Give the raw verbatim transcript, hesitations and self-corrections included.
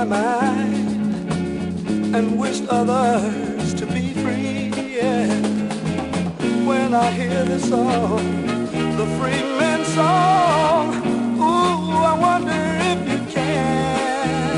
my mind and wished others to be free. Yeah. When I hear this song, the free men's song, ooh, I wonder if you can.